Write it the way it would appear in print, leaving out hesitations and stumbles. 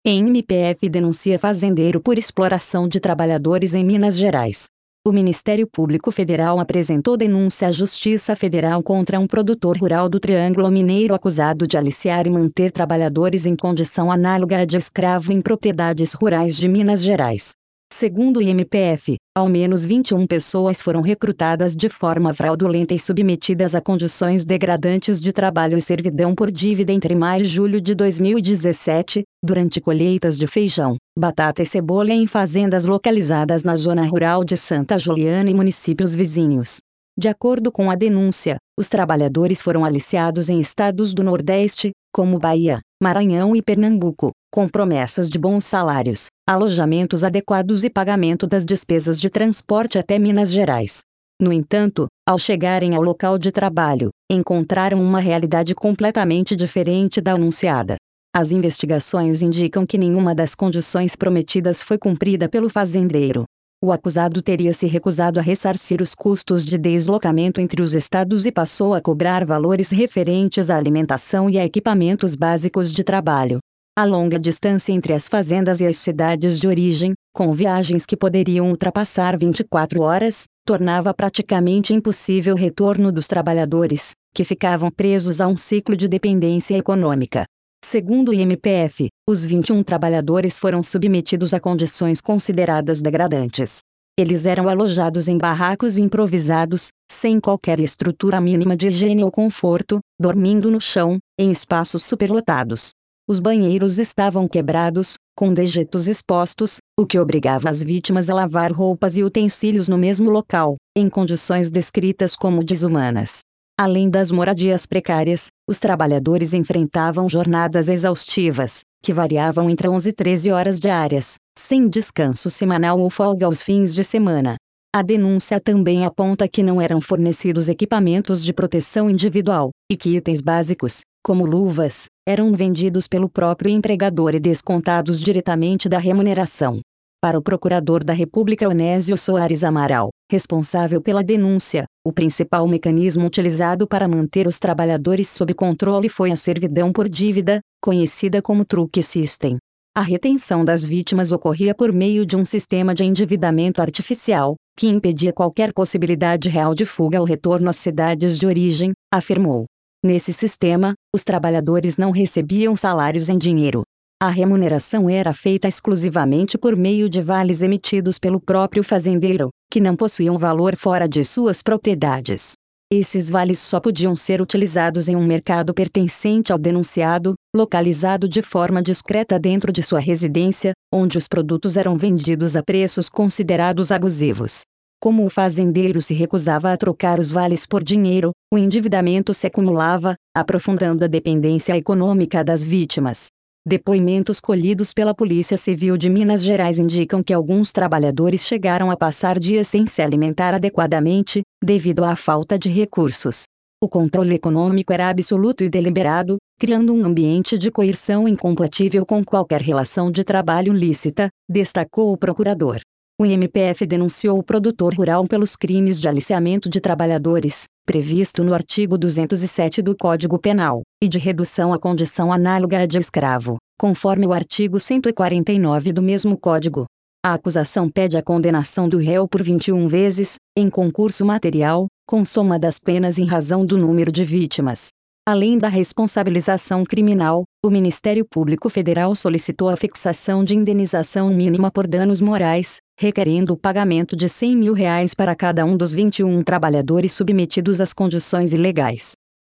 MPF denuncia fazendeiro por exploração de trabalhadores em Minas Gerais. O Ministério Público Federal apresentou denúncia à Justiça Federal contra um produtor rural do Triângulo Mineiro acusado de aliciar e manter trabalhadores em condição análoga à de escravo em propriedades rurais de Minas Gerais. Segundo o MPF, ao menos 21 pessoas foram recrutadas de forma fraudulenta e submetidas a condições degradantes de trabalho e servidão por dívida entre maio e julho de 2017, durante colheitas de feijão, batata e cebola em fazendas localizadas na zona rural de Santa Juliana e municípios vizinhos. De acordo com a denúncia, os trabalhadores foram aliciados em estados do Nordeste, como Bahia, Maranhão e Pernambuco, com promessas de bons salários, alojamentos adequados e pagamento das despesas de transporte até Minas Gerais. No entanto, ao chegarem ao local de trabalho, encontraram uma realidade completamente diferente da anunciada. As investigações indicam que nenhuma das condições prometidas foi cumprida pelo fazendeiro. O acusado teria se recusado a ressarcir os custos de deslocamento entre os estados e passou a cobrar valores referentes à alimentação e a equipamentos básicos de trabalho. A longa distância entre as fazendas e as cidades de origem, com viagens que poderiam ultrapassar 24 horas, tornava praticamente impossível o retorno dos trabalhadores, que ficavam presos a um ciclo de dependência econômica. Segundo o MPF, os 21 trabalhadores foram submetidos a condições consideradas degradantes. Eles eram alojados em barracos improvisados, sem qualquer estrutura mínima de higiene ou conforto, dormindo no chão, em espaços superlotados. Os banheiros estavam quebrados, com dejetos expostos, o que obrigava as vítimas a lavar roupas e utensílios no mesmo local, em condições descritas como desumanas. Além das moradias precárias, os trabalhadores enfrentavam jornadas exaustivas, que variavam entre 11 e 13 horas diárias, sem descanso semanal ou folga aos fins de semana. A denúncia também aponta que não eram fornecidos equipamentos de proteção individual, e que itens básicos, como luvas, eram vendidos pelo próprio empregador e descontados diretamente da remuneração. Para o procurador da República Onésio Soares Amaral, responsável pela denúncia, o principal mecanismo utilizado para manter os trabalhadores sob controle foi a servidão por dívida, conhecida como truque system. A retenção das vítimas ocorria por meio de um sistema de endividamento artificial, que impedia qualquer possibilidade real de fuga ou retorno às cidades de origem, afirmou. Nesse sistema, os trabalhadores não recebiam salários em dinheiro. A remuneração era feita exclusivamente por meio de vales emitidos pelo próprio fazendeiro, que não possuíam valor fora de suas propriedades. Esses vales só podiam ser utilizados em um mercado pertencente ao denunciado, localizado de forma discreta dentro de sua residência, onde os produtos eram vendidos a preços considerados abusivos. Como o fazendeiro se recusava a trocar os vales por dinheiro, o endividamento se acumulava, aprofundando a dependência econômica das vítimas. Depoimentos colhidos pela Polícia Civil de Minas Gerais indicam que alguns trabalhadores chegaram a passar dias sem se alimentar adequadamente, devido à falta de recursos. O controle econômico era absoluto e deliberado, criando um ambiente de coerção incompatível com qualquer relação de trabalho lícita, destacou o procurador. O MPF denunciou o produtor rural pelos crimes de aliciamento de trabalhadores, previsto no artigo 207 do Código Penal, e de redução à condição análoga à de escravo, conforme o artigo 149 do mesmo Código. A acusação pede a condenação do réu por 21 vezes, em concurso material, com soma das penas em razão do número de vítimas. Além da responsabilização criminal, o Ministério Público Federal solicitou a fixação de indenização mínima por danos morais, requerendo o pagamento de R$ 100 mil para cada um dos 21 trabalhadores submetidos às condições ilegais.